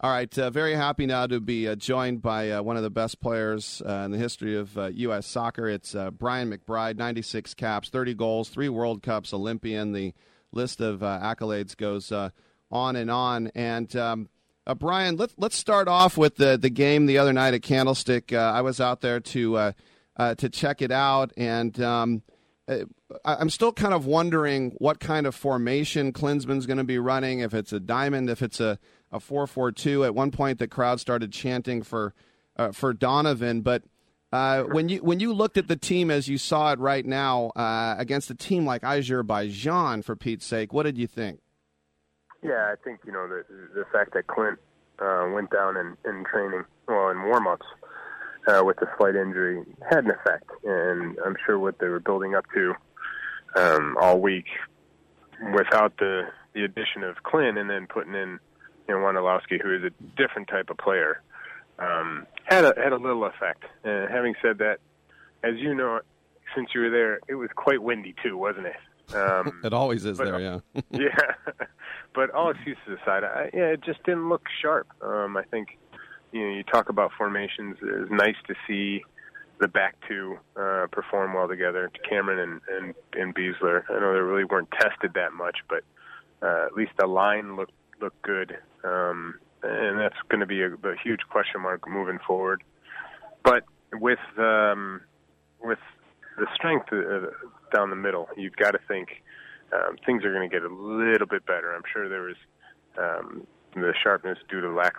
All right, very happy now to be joined by one of the best players in the history of U.S. soccer. It's Brian McBride, 96 caps, 30 goals, 3 World Cups, Olympian. The list of accolades goes on and on. And Brian, let's start off with the game the other night at Candlestick. I was out there to check it out, and I'm still kind of wondering what kind of formation Klinsmann's going to be running, if it's a diamond, if it's a 4-4-2. At one point, the crowd started chanting for Donovan. But when you looked at the team as you saw it right now against a team like Azerbaijan, for Pete's sake, what did you think? Yeah, I think the fact that Clint went down in training, well, in warm-ups with a slight injury had an effect, and I'm sure what they were building up to all week without the addition of Clint and then putting in Wondolowski, who is a different type of player, had a little effect. Having said that, as you know, since you were there, it was quite windy too, wasn't it? It always is there, yeah. Yeah, but all excuses aside, it just didn't look sharp. I think you talk about formations. It's nice to see the back two perform well together, Cameron and Beasler. I know they really weren't tested that much, but at least the line looked good, and that's going to be a huge question mark moving forward. But with the strength down the middle, you've got to think things are going to get a little bit better. I'm sure there was the sharpness due to lack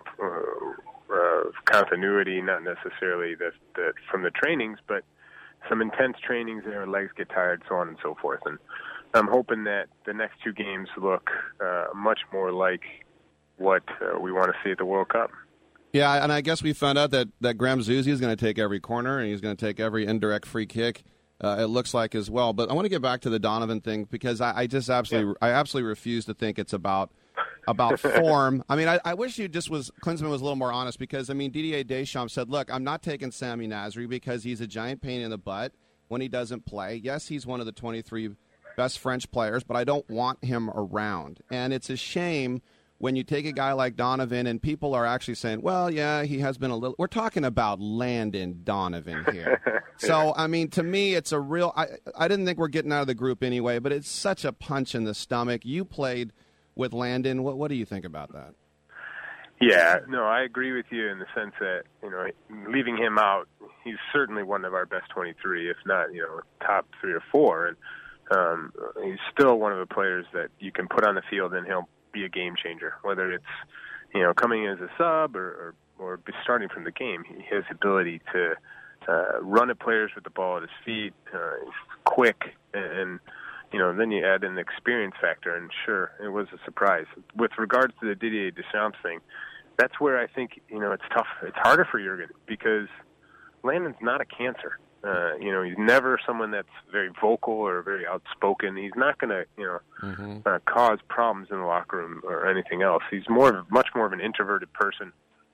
of continuity, not necessarily that from the trainings, but some intense trainings there, legs get tired, so on and so forth. And I'm hoping that the next 2 games look much more like what we want to see at the World Cup. Yeah, and I guess we found out that Graham Zusi is going to take every corner and he's going to take every indirect free kick, it looks like, as well. But I want to get back to the Donovan thing because I absolutely refuse to think it's about form. I mean, I wish Klinsmann was a little more honest because, I mean, Didier Deschamps said, look, I'm not taking Sami Nasri because he's a giant pain in the butt when he doesn't play. Yes, he's one of the 23 best French players, but I don't want him around. And it's a shame when you take a guy like Donovan and people are actually saying, well, yeah, he has been a little – we're talking about Landon Donovan here. So, I mean, to me, it's a real – I didn't think we're getting out of the group anyway, but it's such a punch in the stomach. You played with Landon. What do you think about that? Yeah, no, I agree with you in the sense that, leaving him out, he's certainly one of our best 23, if not, top 3 or 4. And he's still one of the players that you can put on the field and he'll be a game changer, whether it's coming in as a sub or starting from the game. His ability to run at players with the ball at his feet, he's quick, and then you add in the experience factor, and sure, it was a surprise. With regards to the Didier Deschamps thing, that's where I think it's tough. It's harder for Jurgen because Landon's not a cancer. He's never someone that's very vocal or very outspoken. He's not going to, cause problems in the locker room or anything else. He's much more of an introverted person.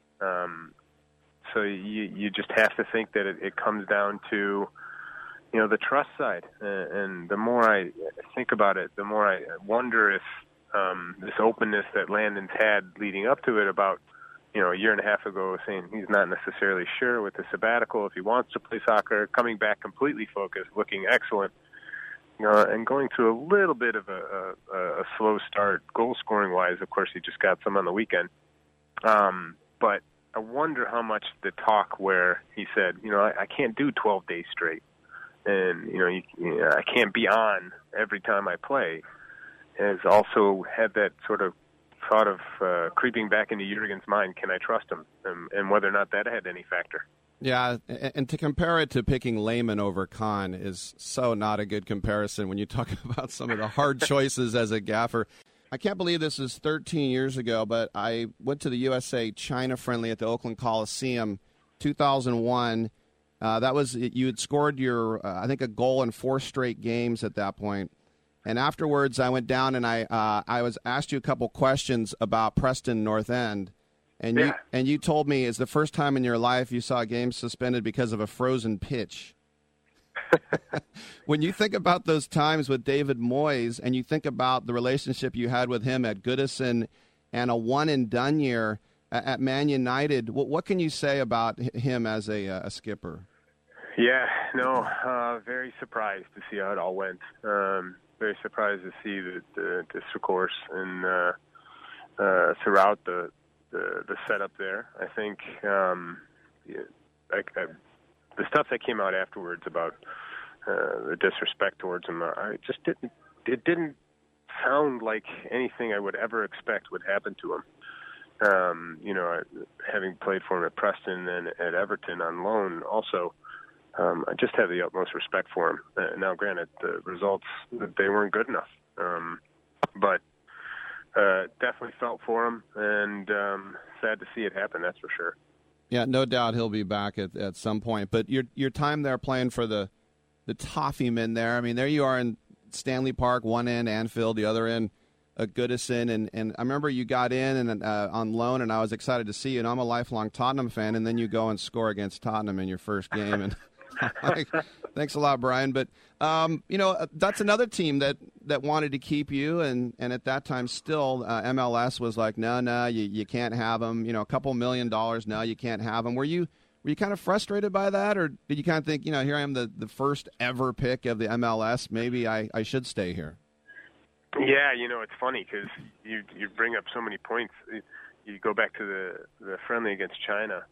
So you just have to think that it comes down to, the trust side. And the more I think about it, the more I wonder if this openness that Landon's had leading up to it about, a year and a half ago, saying he's not necessarily sure with the sabbatical if he wants to play soccer, coming back completely focused, looking excellent, and going through a little bit of a slow start, goal-scoring wise. Of course, he just got some on the weekend. But I wonder how much the talk where he said, I can't do 12 days straight, and I can't be on every time I play, has also had that sort of thought of creeping back into Jurgen's mind, can I trust him, and whether or not that had any factor. Yeah, and to compare it to picking Lehman over Kahn is so not a good comparison when you talk about some of the hard choices as a gaffer. I can't believe this is 13 years ago, but I went to the USA-China friendly at the Oakland Coliseum, 2001. That was, you had scored your, I think, a goal in 4 straight games at that point. And afterwards, I went down and I was asked you a couple questions about Preston North End, and you told me it's the first time in your life you saw a game suspended because of a frozen pitch. When you think about those times with David Moyes, and you think about the relationship you had with him at Goodison and a one and done year, at Man United. What can you say about him as a skipper? Yeah, no, very surprised to see how it all went. Very surprised to see the discourse and throughout the setup there. I think the stuff that came out afterwards about the disrespect towards him, it didn't sound like anything I would ever expect would happen to him. Having played for him at Preston and at Everton on loan also, I just have the utmost respect for him. Now, granted, the results, they weren't good enough. But definitely felt for him, and sad to see it happen, that's for sure. Yeah, no doubt he'll be back at some point. But your time there playing for the Toffee men there, I mean, there you are in Stanley Park, one end Anfield, the other end Goodison, and I remember you got in and on loan, and I was excited to see you, and I'm a lifelong Tottenham fan, and then you go and score against Tottenham in your first game, and thanks a lot, Brian. But that's another team that wanted to keep you, and at that time still MLS was like, no, you can't have them. A couple $1 million, no, you can't have them. Were you kind of frustrated by that, or did you kind of think, here I am, the first ever pick of the MLS, maybe I should stay here? Yeah, it's funny because you bring up so many points. You go back to the friendly against China.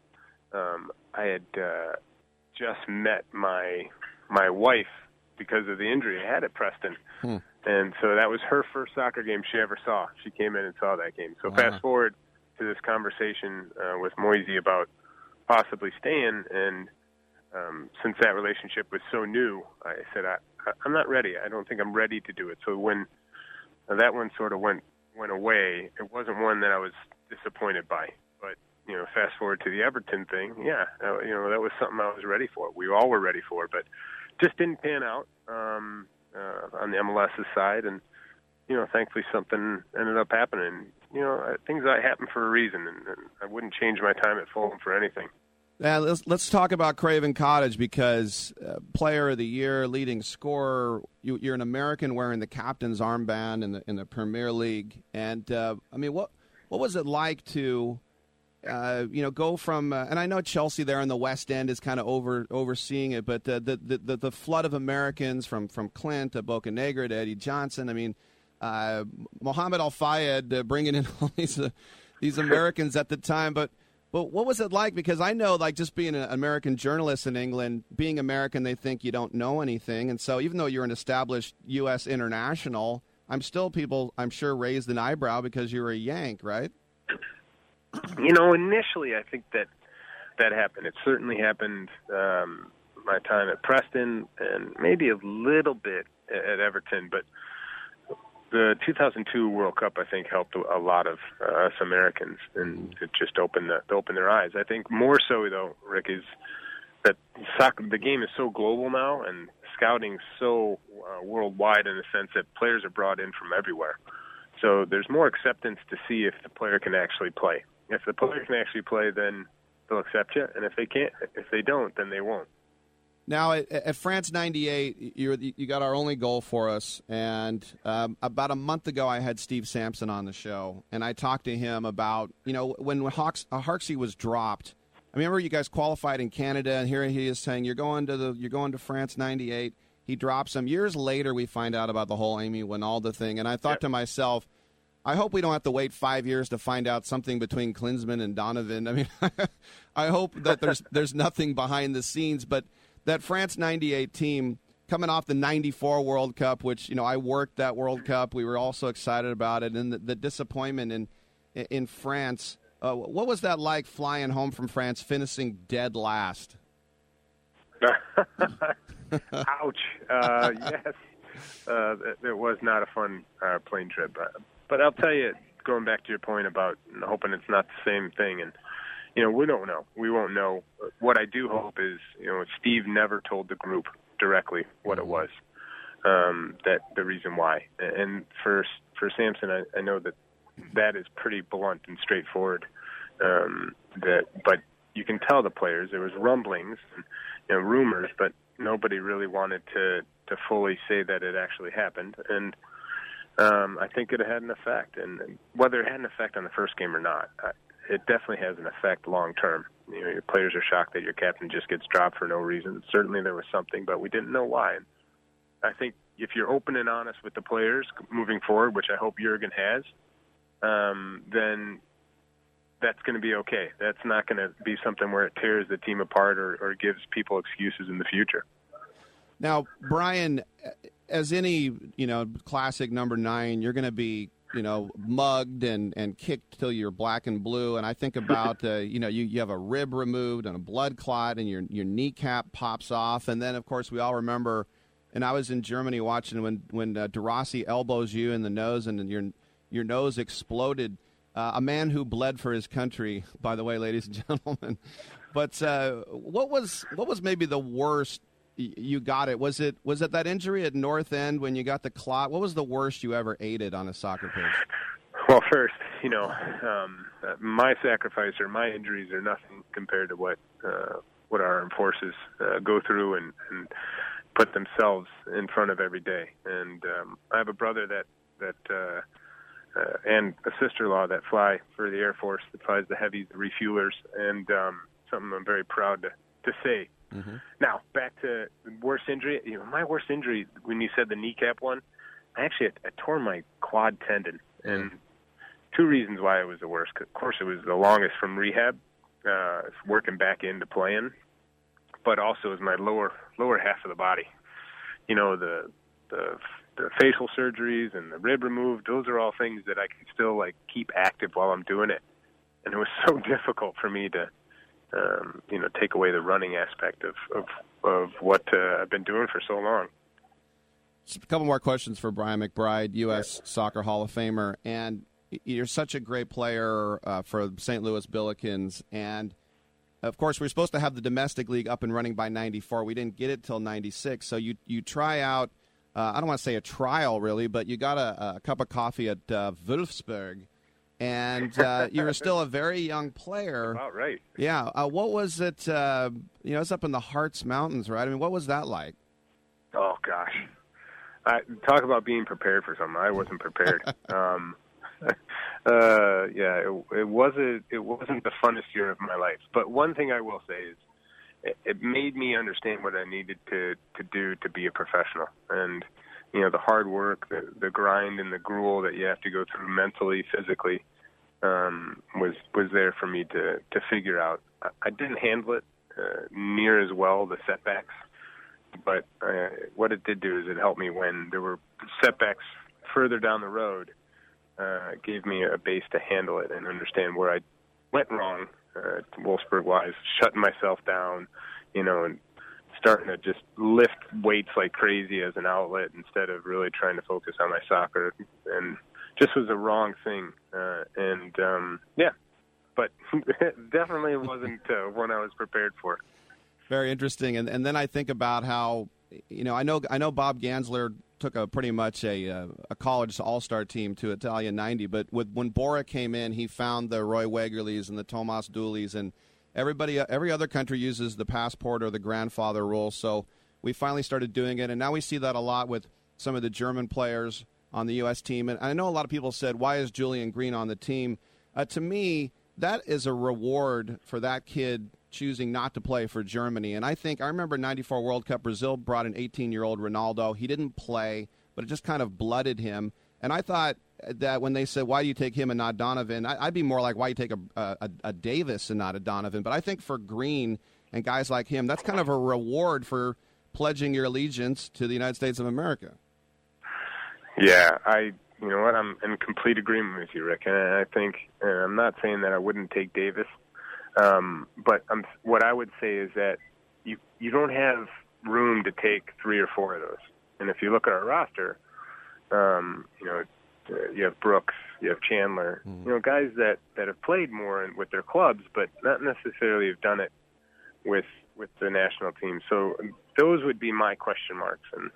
I had just met my wife because of the injury I had at Preston. And so that was her first soccer game she ever saw. She came in and saw that game. So fast forward to this conversation with Moisey about possibly staying, and since that relationship was so new, I said, I'm not ready. I don't think I'm ready to do it. So when that one sort of went away, it wasn't one that I was disappointed by. But, fast forward to the Everton thing, that was something I was ready for. We all were ready for, but just didn't pan out on the MLS's side. And, thankfully something ended up happening. Things that happen for a reason, and I wouldn't change my time at Fulham for anything. Yeah, let's talk about Craven Cottage, because Player of the Year, leading scorer, you're an American wearing the captain's armband in the Premier League, and what was it like to go from and I know Chelsea there in the West End is kind of overseeing it, but the flood of Americans from Clint to Bocanegra to Eddie Johnson, Mohammed Al Fayed bringing in all these Americans at the time, but what was it like? Because I know, just being an American journalist in England, being American, they think you don't know anything. And so even though you're an established U.S. international, people, I'm sure, raised an eyebrow because you're a Yank, right? Initially, I think that happened. It certainly happened my time at Preston and maybe a little bit at Everton, but the 2002 World Cup, I think, helped a lot of us Americans, and it just opened their eyes. I think more so, though, Rick, is that the game is so global now, and scouting so worldwide in the sense that players are brought in from everywhere. So there's more acceptance to see if the player can actually play. If the player can actually play, then they'll accept you, and if they don't, then they won't. Now, at France 98, you got our only goal for us, and about a month ago I had Steve Sampson on the show, and I talked to him about, when Harksey was dropped. I remember you guys qualified in Canada, and here he is saying, you're going to France 98. He drops him. Years later, we find out about the whole Amy Winalda thing, and I thought to myself, I hope we don't have to wait 5 years to find out something between Klinsmann and Donovan. I hope that there's nothing behind the scenes, but that France 98 team coming off the 94 World Cup, which, I worked that World Cup. We were all so excited about it. And the disappointment in France. What was that like, flying home from France, finishing dead last? Ouch. Yes. It was not a fun plane trip. But I'll tell you, going back to your point about hoping it's not the same thing, and we don't know. We won't know. What I do hope is, Steve never told the group directly what it was, that the reason why. And for Sampson, I know that is pretty blunt and straightforward. But you can tell the players there was rumblings and rumors, but nobody really wanted to fully say that it actually happened. And I think it had an effect, and whether it had an effect on the first game or not, it definitely has an effect long term. You know, your players are shocked that your captain just gets dropped for no reason. Certainly there was something, but we didn't know why. And I think if you're open and honest with the players moving forward, which I hope Jurgen has, then that's going to be okay. That's not going to be something where it tears the team apart or gives people excuses in the future. Now, Brian, as any, classic number 9, you're going to be, mugged and kicked till you're black and blue. And I think about, you have a rib removed and a blood clot and your kneecap pops off. And then, of course, we all remember, and I was in Germany watching when De Rossi elbows you in the nose and your nose exploded. A man who bled for his country, by the way, ladies and gentlemen. But what was maybe the worst you got it? Was it that injury at North End when you got the clot? What was the worst you ever aided on a soccer pitch? Well, first, my sacrifice or my injuries are nothing compared to what our armed forces go through and put themselves in front of every day. And I have a brother that and a sister-in-law that fly for the Air Force, that flies the heavies, the refuelers, and something I'm very proud to say. Mm-hmm. Now, back to the worst injury. My worst injury, when you said the kneecap one, I tore my quad tendon, and 2 reasons why it was the worst. Of course, it was the longest from rehab, working back into playing, but also it was my lower half of the body. The facial surgeries and the rib removed, those are all things that I can still keep active while I'm doing it. And it was so difficult for me to, take away the running aspect of what I've been doing for so long. Just a couple more questions for Brian McBride, U.S. Soccer Hall of Famer. And you're such a great player for St. Louis Billikens. And, of course, we're supposed to have the domestic league up and running by 94. We didn't get it till 96. So you try out, I don't want to say a trial, really, but you got a cup of coffee at Wolfsburg, and you were still a very young player. About right. Yeah. What was it? It's up in the Harz Mountains, right? I mean, what was that like? Oh, gosh. Talk about being prepared for something. I wasn't prepared. It wasn't the funnest year of my life. But one thing I will say is, it made me understand what I needed to do to be a professional. And, the hard work, the grind and the gruel that you have to go through mentally, physically, was there for me to figure out. I didn't handle it near as well, the setbacks. But what it did do is it helped me when there were setbacks further down the road. It gave me a base to handle it and understand where I went wrong. Wolfsburg-wise, shutting myself down, and starting to just lift weights like crazy as an outlet instead of really trying to focus on my soccer, and just was a wrong thing. But definitely it wasn't one I was prepared for. Very interesting, and then I think about how, I know Bob Gansler took pretty much a college all-star team to Italia 90, but when Bora came in, he found the Roy Wegerles and the Tomas Dooley's, and every other country uses the passport or the grandfather rule, so we finally started doing it, and now we see that a lot with some of the German players on the U.S. team. And I know a lot of people said, why is Julian Green on the team? To me, that is a reward for that kid choosing not to play for Germany. And I remember 94 World Cup, Brazil brought an 18-year-old Ronaldo. He didn't play, but it just kind of blooded him. And I thought that when they said, why do you take him and not Donovan, I'd be more like, why you take a Davis and not a Donovan? But I think for Green and guys like him, that's kind of a reward for pledging your allegiance to the United States of America. Yeah, you know what, I'm in complete agreement with you, Rick. And I think, I'm not saying that I wouldn't take Davis, but what I would say is that you don't have room to take 3 or 4 of those. And if you look at our roster, you have Brooks, you have Chandler, guys that have played more with their clubs, but not necessarily have done it with the national team. So those would be my question marks. And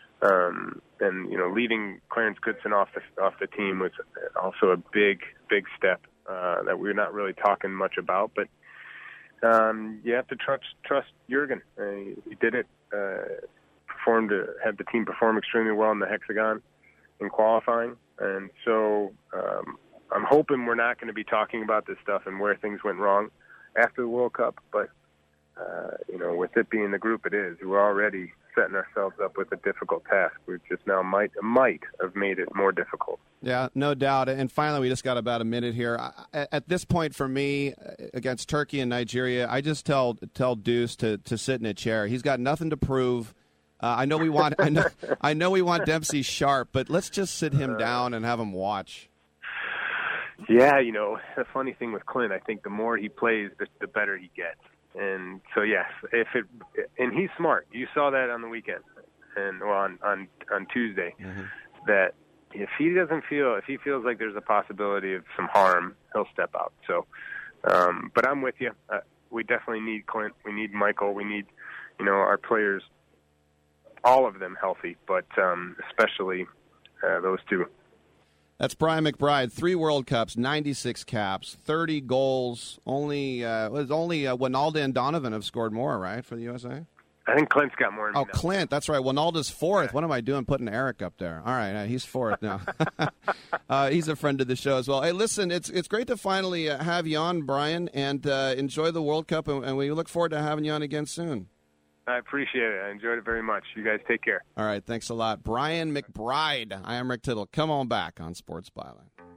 leaving Clarence Goodson off the team was also a big had that we're not really talking much about. But you have to trust Jurgen. He did it. Had the team perform extremely well in the hexagon in qualifying, and so I'm hoping we're not going to be talking about this stuff and where things went wrong after the World Cup. But with it being the group it is, we're already setting ourselves up with a difficult task. We just now might have made it more difficult. Yeah, no doubt. And finally, we just got about a minute here. At this point, for me, against Turkey and Nigeria, I just tell Deuce to sit in a chair. He's got nothing to prove. I know we want Dempsey sharp, but let's just sit him down and have him watch. Yeah, the funny thing with Clint, I think the more he plays, the better he gets. And so, yes, and he's smart. You saw that on the weekend and on Tuesday, that if he feels like there's a possibility of some harm, he'll step out. So, but I'm with you. We definitely need Clint. We need Michael. We need, our players, all of them healthy, but especially those two. That's Brian McBride. 3 World Cups, 96 caps, 30 goals. Only Wijnaldum and Donovan have scored more, right, for the USA? I think Clint's got more than me now. Clint, that's right. Wijnaldum's 4th. Yeah. What am I doing putting Eric up there? All right, he's 4th now. He's a friend of the show as well. Hey, listen, it's great to finally have you on, Brian, and enjoy the World Cup, and we look forward to having you on again soon. I appreciate it. I enjoyed it very much. You guys take care. All right. Thanks a lot. Brian McBride. I am Rick Tittle. Come on back on Sports Byline.